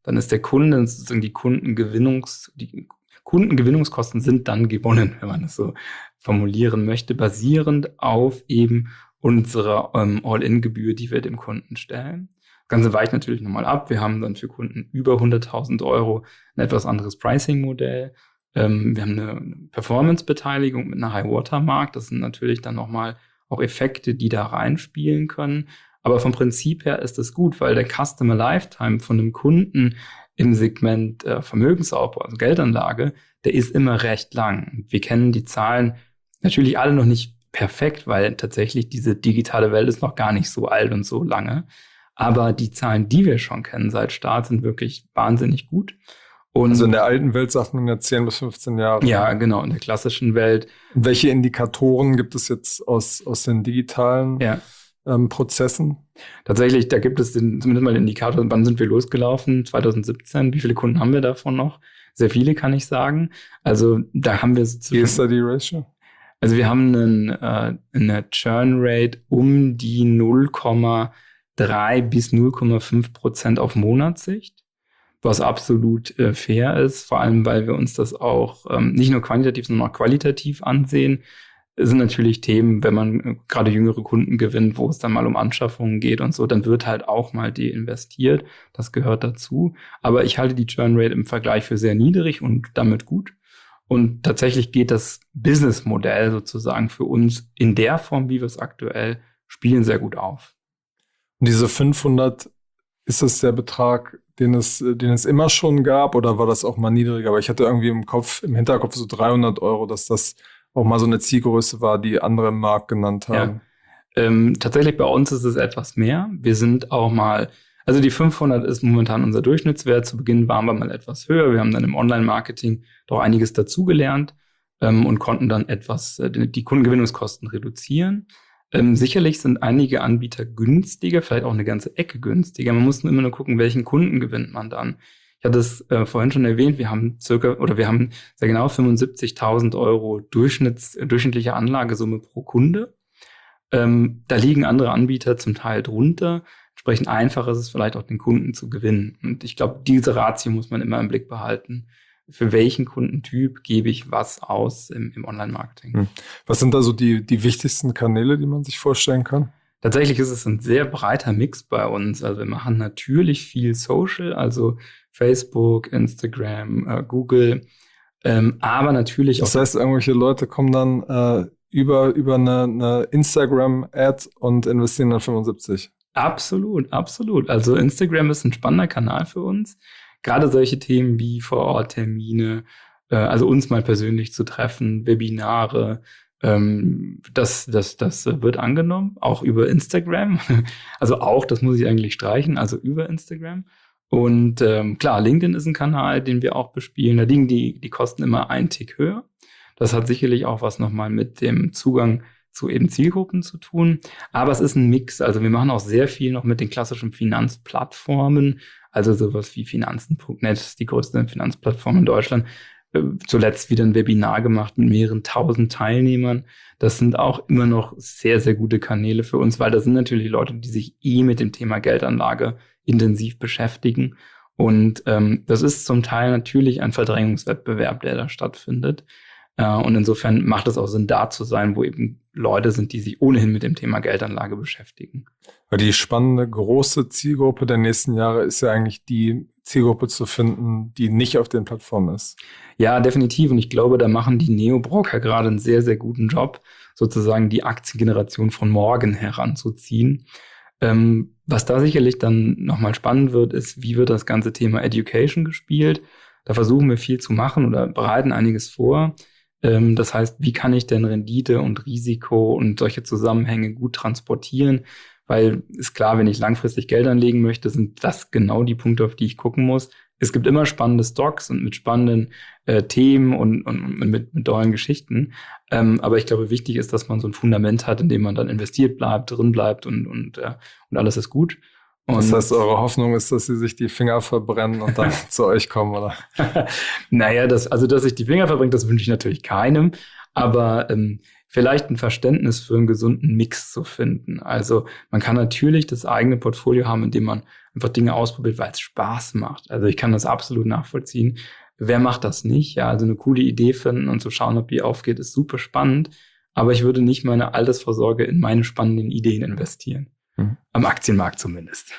dann ist der Kunde sozusagen die Kundengewinnungs, die Kundengewinnungskosten sind dann gewonnen, wenn man es so formulieren möchte, basierend auf eben unserer ähm, All-in-Gebühr, die wir dem Kunden stellen. Das Ganze weicht natürlich nochmal ab. Wir haben dann für Kunden über hunderttausend Euro ein etwas anderes Pricing-Modell. Ähm, wir haben eine Performance-Beteiligung mit einer High-Water-Mark. Das sind natürlich dann nochmal auch Effekte, die da reinspielen können. Aber vom Prinzip her ist es gut, weil der Customer Lifetime von einem Kunden im Segment äh, Vermögensaufbau, also Geldanlage, der ist immer recht lang. Wir kennen die Zahlen natürlich alle noch nicht perfekt, weil tatsächlich diese digitale Welt ist noch gar nicht so alt und so lange. Aber die Zahlen, die wir schon kennen seit Start, sind wirklich wahnsinnig gut. Und also in der alten Welt sagt man ja zehn bis fünfzehn Jahre. Ja, genau, in der klassischen Welt. Und welche Indikatoren gibt es jetzt aus, aus den digitalen ja. ähm, Prozessen? Tatsächlich, da gibt es den, zumindest mal den Indikator, wann sind wir losgelaufen? zwanzig siebzehn. Wie viele Kunden haben wir davon noch? Sehr viele, kann ich sagen. Also da haben wir sozusagen. Wie ist da die Ratio? Also wir haben einen, äh, eine Churn Rate um die null Komma drei bis null Komma fünf Prozent auf Monatssicht, was absolut äh, fair ist, vor allem weil wir uns das auch ähm, nicht nur quantitativ, sondern auch qualitativ ansehen. Es sind natürlich Themen, wenn man äh, gerade jüngere Kunden gewinnt, wo es dann mal um Anschaffungen geht und so, dann wird halt auch mal deinvestiert. Das gehört dazu. Aber ich halte die Churn Rate im Vergleich für sehr niedrig und damit gut. Und tatsächlich geht das Businessmodell sozusagen für uns in der Form, wie wir es aktuell spielen, sehr gut auf. Und diese fünfhundert, ist das der Betrag, den es, den es immer schon gab, oder war das auch mal niedriger? Aber ich hatte irgendwie im Kopf, im Hinterkopf so dreihundert Euro, dass das auch mal so eine Zielgröße war, die andere im Markt genannt haben. Ja. Ähm, tatsächlich bei uns ist es etwas mehr. Wir sind auch mal, also die fünfhundert ist momentan unser Durchschnittswert. Zu Beginn waren wir mal etwas höher. Wir haben dann im Online-Marketing doch einiges dazugelernt ähm, und konnten dann etwas äh, die Kundengewinnungskosten reduzieren. Ähm, sicherlich sind einige Anbieter günstiger, vielleicht auch eine ganze Ecke günstiger. Man muss nur immer nur gucken, welchen Kunden gewinnt man dann. Ich hatte es äh, vorhin schon erwähnt, wir haben circa, oder wir haben sehr genau fünfundsiebzigtausend Euro Durchschnitts, durchschnittliche Anlagesumme pro Kunde. Ähm, da liegen andere Anbieter zum Teil drunter. Entsprechend einfach ist es vielleicht auch, den Kunden zu gewinnen. Und ich glaube, diese Ratio muss man immer im Blick behalten. Für welchen Kundentyp gebe ich was aus im, im Online-Marketing? Hm. Was sind da so die, die wichtigsten Kanäle, die man sich vorstellen kann? Tatsächlich ist es ein sehr breiter Mix bei uns. Also wir machen natürlich viel Social, also Facebook, Instagram, äh, Google, ähm, aber natürlich das auch. Das heißt, irgendwelche Leute kommen dann äh, über, über eine, eine Instagram-Ad und investieren dann fünfundsiebzig. Absolut, absolut. Also Instagram ist ein spannender Kanal für uns. Gerade solche Themen wie Vor-Ort-Termine, äh, also uns mal persönlich zu treffen, Webinare, ähm, das, das, das wird angenommen, auch über Instagram. Also auch, das muss ich eigentlich streichen, also über Instagram. Und ähm, klar, LinkedIn ist ein Kanal, den wir auch bespielen. Da liegen die, die Kosten immer einen Tick höher. Das hat sicherlich auch was nochmal mit dem Zugang zu eben Zielgruppen zu tun. Aber es ist ein Mix. Also wir machen auch sehr viel noch mit den klassischen Finanzplattformen. Also sowas wie Finanzen Punkt net, ist die größte Finanzplattform in Deutschland. Zuletzt wieder ein Webinar gemacht mit mehreren tausend Teilnehmern. Das sind auch immer noch sehr, sehr gute Kanäle für uns, weil das sind natürlich Leute, die sich eh mit dem Thema Geldanlage intensiv beschäftigen. Und ähm, das ist zum Teil natürlich ein Verdrängungswettbewerb, der da stattfindet. Äh, und insofern macht es auch Sinn, da zu sein, wo eben Leute sind, die sich ohnehin mit dem Thema Geldanlage beschäftigen. Weil die spannende, große Zielgruppe der nächsten Jahre ist ja eigentlich die Zielgruppe zu finden, die nicht auf den Plattformen ist. Ja, definitiv. Und ich glaube, da machen die Neo-Broker gerade einen sehr, sehr guten Job, sozusagen die Aktiengeneration von morgen heranzuziehen. Ähm, was da sicherlich dann nochmal spannend wird, ist, wie wird das ganze Thema Education gespielt? Da versuchen wir viel zu machen oder bereiten einiges vor. Ähm, das heißt, wie kann ich denn Rendite und Risiko und solche Zusammenhänge gut transportieren? Weil ist klar, wenn ich langfristig Geld anlegen möchte, sind das genau die Punkte, auf die ich gucken muss. Es gibt immer spannende Stocks und mit spannenden äh, Themen und, und, und mit, mit tollen Geschichten. Ähm, aber ich glaube, wichtig ist, dass man so ein Fundament hat, in dem man dann investiert bleibt, drin bleibt und, und, äh, und alles ist gut. Und das heißt, eure Hoffnung ist, dass sie sich die Finger verbrennen und dann zu euch kommen, oder? Naja, das, also dass sich die Finger verbrennt, das wünsche ich natürlich keinem. Aber ähm, vielleicht ein Verständnis für einen gesunden Mix zu finden. Also man kann natürlich das eigene Portfolio haben, indem man einfach Dinge ausprobiert, weil es Spaß macht. Also ich kann das absolut nachvollziehen. Wer macht das nicht? Ja, also eine coole Idee finden und zu schauen, ob die aufgeht, ist super spannend. Aber ich würde nicht meine Altersvorsorge in meine spannenden Ideen investieren. Mhm. Am Aktienmarkt zumindest.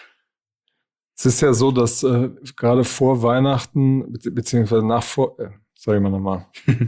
Es ist ja so, dass äh, gerade vor Weihnachten, be- beziehungsweise nach vor, äh, sag ich mal nochmal,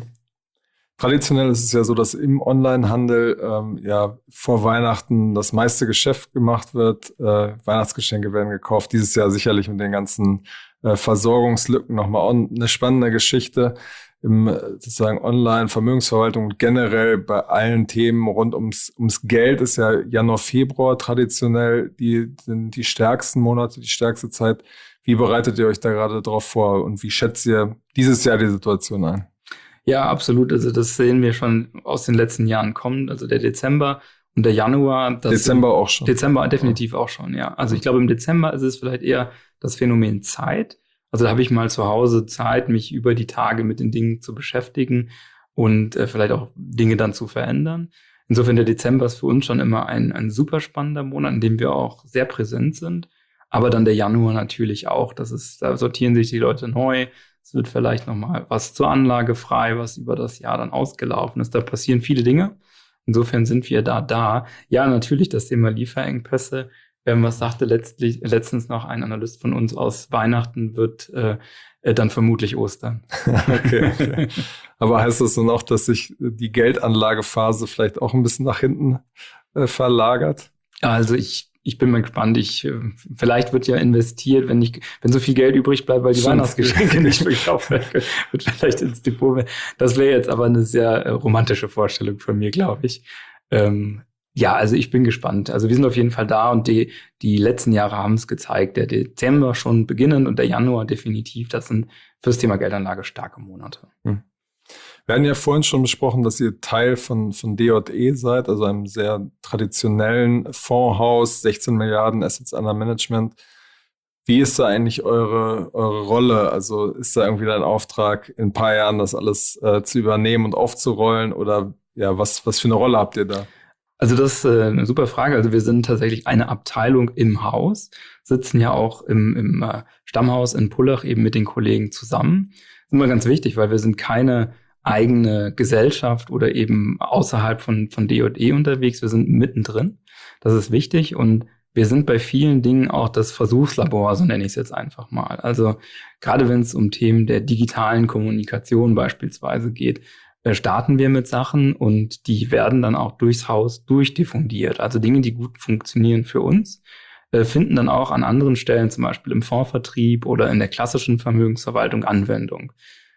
traditionell ist es ja so, dass im Onlinehandel ähm, ja vor Weihnachten das meiste Geschäft gemacht wird. Äh, Weihnachtsgeschenke werden gekauft. Dieses Jahr sicherlich mit den ganzen äh, Versorgungslücken nochmal on- eine spannende Geschichte im äh, sozusagen Online-Vermögensverwaltung und generell bei allen Themen rund ums, ums Geld ist ja Januar, Februar traditionell die, sind die stärksten Monate, die stärkste Zeit. Wie bereitet ihr euch da gerade drauf vor und wie schätzt ihr dieses Jahr die Situation ein? Ja, absolut. Also das sehen wir schon aus den letzten Jahren kommen. Also der Dezember und der Januar. Das Dezember auch schon. Dezember definitiv auch schon, ja. Also ich glaube, im Dezember ist es vielleicht eher das Phänomen Zeit. Also da habe ich mal zu Hause Zeit, mich über die Tage mit den Dingen zu beschäftigen und äh, vielleicht auch Dinge dann zu verändern. Insofern der Dezember ist für uns schon immer ein, ein super spannender Monat, in dem wir auch sehr präsent sind. Aber dann der Januar natürlich auch. Das ist, da sortieren sich die Leute neu. Es wird vielleicht noch mal was zur Anlage frei, was über das Jahr dann ausgelaufen ist. Da passieren viele Dinge. Insofern sind wir da da. Ja, natürlich das Thema Lieferengpässe. Ähm, was sagte letztlich, letztens noch ein Analyst von uns aus, Weihnachten wird äh, äh, dann vermutlich Ostern. Okay, okay. Aber heißt das dann auch, dass sich die Geldanlagephase vielleicht auch ein bisschen nach hinten äh, verlagert? Also ich Ich bin mal gespannt. Ich, vielleicht wird ja investiert, wenn ich, wenn so viel Geld übrig bleibt, weil die Stimmt. Weihnachtsgeschenke nicht gekauft werden, wird vielleicht ins Depot. Das wäre jetzt aber eine sehr äh, romantische Vorstellung von mir, glaube ich. Ähm, ja, also ich bin gespannt. Also wir sind auf jeden Fall da und die, die letzten Jahre haben es gezeigt. Der Dezember schon beginnend und der Januar definitiv. Das sind fürs Thema Geldanlage starke Monate. Hm. Wir hatten ja vorhin schon besprochen, dass ihr Teil von, von D J E seid, also einem sehr traditionellen Fondshaus, sechzehn Milliarden Assets under Management. Wie ist da eigentlich eure, eure Rolle? Also ist da irgendwie dein Auftrag, in ein paar Jahren das alles äh, zu übernehmen und aufzurollen? Oder ja, was, was für eine Rolle habt ihr da? Also das ist äh, eine super Frage. Also wir sind tatsächlich eine Abteilung im Haus, sitzen ja auch im, im äh, Stammhaus in Pullach eben mit den Kollegen zusammen. Das ist immer ganz wichtig, weil wir sind keine eigene Gesellschaft oder eben außerhalb von, von D J E unterwegs. Wir sind mittendrin. Das ist wichtig und wir sind bei vielen Dingen auch das Versuchslabor, so nenne ich es jetzt einfach mal. Also gerade wenn es um Themen der digitalen Kommunikation beispielsweise geht, starten wir mit Sachen und die werden dann auch durchs Haus durchdiffundiert. Also Dinge, die gut funktionieren für uns, finden dann auch an anderen Stellen, zum Beispiel im Fondsvertrieb oder in der klassischen Vermögensverwaltung Anwendung.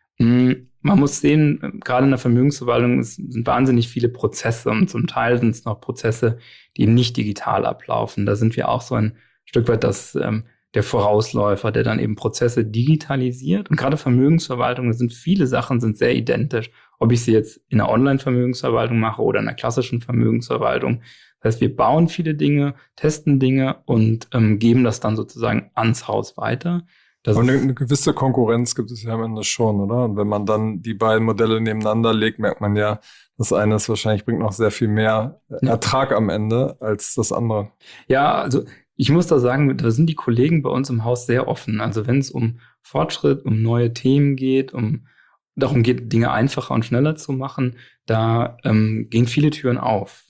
Man muss sehen, gerade in der Vermögensverwaltung sind wahnsinnig viele Prozesse und zum Teil sind es noch Prozesse, die eben nicht digital ablaufen. Da sind wir auch so ein Stück weit das, ähm, der Vorausläufer, der dann eben Prozesse digitalisiert. Und gerade Vermögensverwaltung, da sind viele Sachen sind sehr identisch, ob ich sie jetzt in der Online-Vermögensverwaltung mache oder in der klassischen Vermögensverwaltung. Das heißt, wir bauen viele Dinge, testen Dinge und ähm, geben das dann sozusagen ans Haus weiter. Das Aber eine, eine gewisse Konkurrenz gibt es ja am Ende schon, oder? Und wenn man dann die beiden Modelle nebeneinander legt, merkt man ja, das eine ist wahrscheinlich, bringt noch sehr viel mehr Ertrag am Ende als das andere. Ja, also ich muss da sagen, da sind die Kollegen bei uns im Haus sehr offen. Also wenn es um Fortschritt, um neue Themen geht, um darum geht, Dinge einfacher und schneller zu machen, da ähm, gehen viele Türen auf.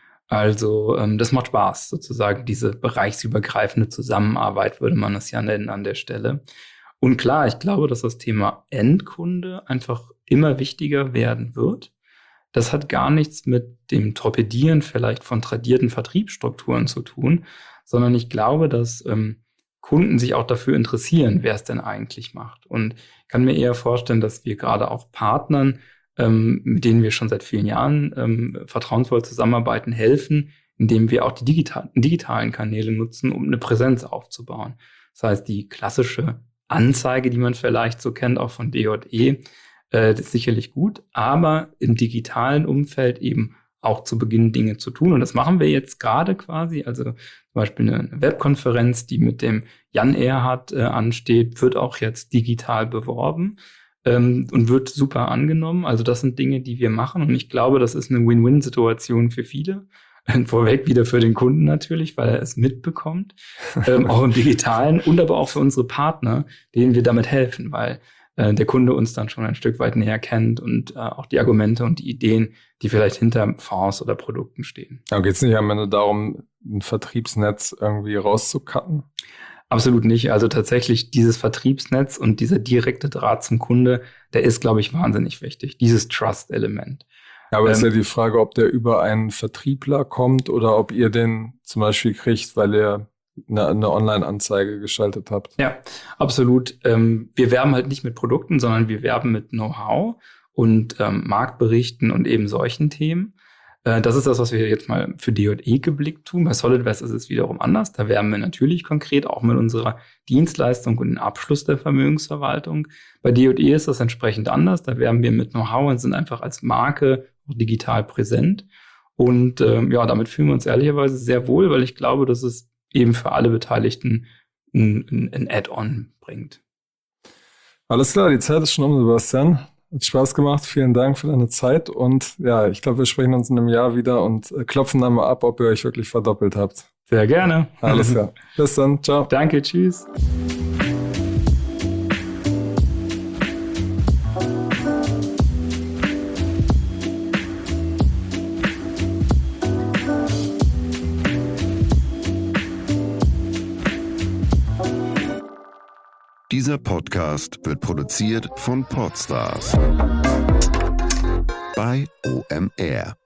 Also ähm, das macht Spaß, sozusagen diese bereichsübergreifende Zusammenarbeit, würde man es ja nennen an der Stelle. Und klar, ich glaube, dass das Thema Endkunde einfach immer wichtiger werden wird. Das hat gar nichts mit dem Torpedieren vielleicht von tradierten Vertriebsstrukturen zu tun, sondern ich glaube, dass ähm, Kunden sich auch dafür interessieren, wer es denn eigentlich macht. Und ich kann mir eher vorstellen, dass wir gerade auch Partnern, ähm, mit denen wir schon seit vielen Jahren ähm, vertrauensvoll zusammenarbeiten, helfen, indem wir auch die digital- digitalen Kanäle nutzen, um eine Präsenz aufzubauen. Das heißt, die klassische Anzeige, die man vielleicht so kennt, auch von D J E, äh, das ist sicherlich gut, aber im digitalen Umfeld eben auch zu Beginn Dinge zu tun. Und das machen wir jetzt gerade quasi. Also zum Beispiel eine Webkonferenz, die mit dem Jan Erhardt äh, ansteht, wird auch jetzt digital beworben. ähm, und wird super angenommen. Also das sind Dinge, die wir machen und ich glaube, das ist eine Win-Win-Situation für viele. Vorweg wieder für den Kunden natürlich, weil er es mitbekommt, ähm, auch im Digitalen und aber auch für unsere Partner, denen wir damit helfen, weil äh, der Kunde uns dann schon ein Stück weit näher kennt und äh, auch die Argumente und die Ideen, die vielleicht hinter Fonds oder Produkten stehen. Aber geht es nicht am Ende darum, ein Vertriebsnetz irgendwie rauszucutten? Absolut nicht. Also tatsächlich dieses Vertriebsnetz und dieser direkte Draht zum Kunde, der ist, glaube ich, wahnsinnig wichtig. Dieses Trust-Element. Ja, aber ähm, ist ja Ähm, die Frage, ob der über einen Vertriebler kommt oder ob ihr den zum Beispiel kriegt, weil ihr eine, eine Online-Anzeige geschaltet habt. Ja, absolut. Ähm, wir werben halt nicht mit Produkten, sondern wir werben mit Know-how und ähm, Marktberichten und eben solchen Themen. Äh, das ist das, was wir jetzt mal für D J E geblickt tun. Bei SolidVest ist es wiederum anders. Da werben wir natürlich konkret auch mit unserer Dienstleistung und dem Abschluss der Vermögensverwaltung. Bei D J E ist das entsprechend anders. Da werben wir mit Know-how und sind einfach als Marke digital präsent. Und ähm, ja, damit fühlen wir uns ehrlicherweise sehr wohl, weil ich glaube, dass es eben für alle Beteiligten ein, ein, ein Add-on bringt. Alles klar, die Zeit ist schon um, Sebastian. Hat Spaß gemacht, vielen Dank für deine Zeit und ja, ich glaube, wir sprechen uns in einem Jahr wieder und klopfen dann mal ab, ob ihr euch wirklich verdoppelt habt. Sehr gerne. Alles klar. Bis dann. Ciao. Danke, tschüss. Dieser Podcast wird produziert von Podstars bei O M R.